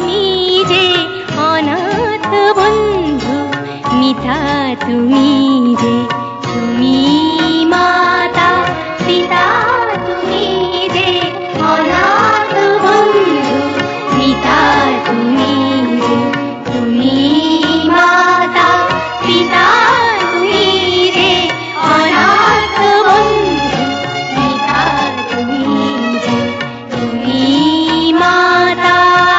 তুমি যে অনাথ বন্ধু, মিতা তুমি যে, তুমি মাতা পিতা তুমি যে অনাথ বন্ধু, মিতা তুমি যে, তুমি মাতা পিতা তুমি যে অনাথ বন্ধু, মিতা তুমি যে, তুমি মাতা।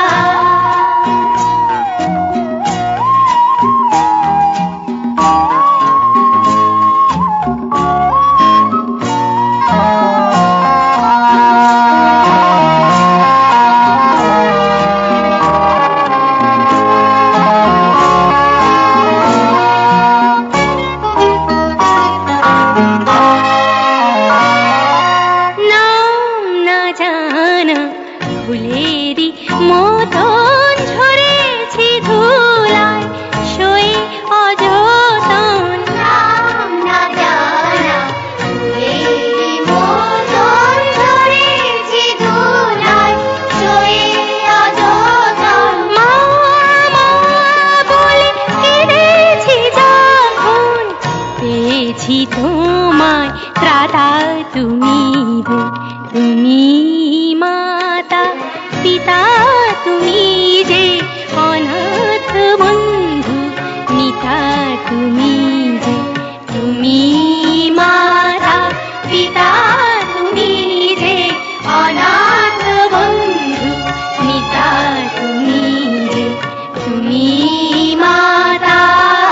ফুলেরি মতন ঝরেছি ধুলায়, সই অযতন নাম না জানা, ফুলেরি মতন ঝরেছি ধুলায়, সই অযতন। মা মা বলে কেঁদেছি যখন, পেয়েছি তোমায় ত্রাতা তুমি যে, তুমি মাতা পিতা তুমি যে অনাথ বন্ধু, মিতা তুমি যে, তুমি মাতা পিতা তুমি যে অনাথ বন্ধু, মিতা তুমি যে, তুমি মাতা।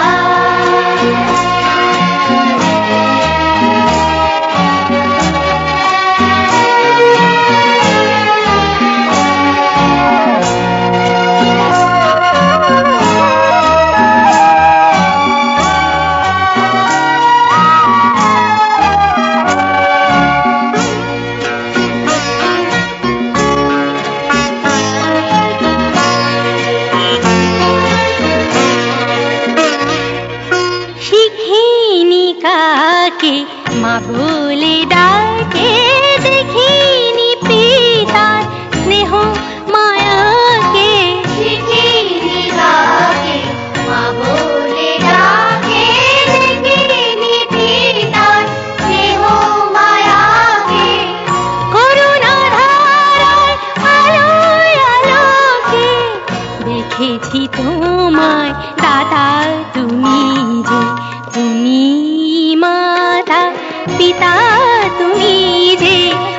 কাকে মা বলে ডাকে, দেখিনি পিতার স্নেহ মায়াকে। শিখিনি কাকে মা বলে ডাকে, দেখিনি পিতার স্নেহ মায়াকে। করুণা ধারায় আলোয় আলোকে দেখেছি তোমায় দাদা তুমি যে, তুমি মাতা পিতা তুমি যে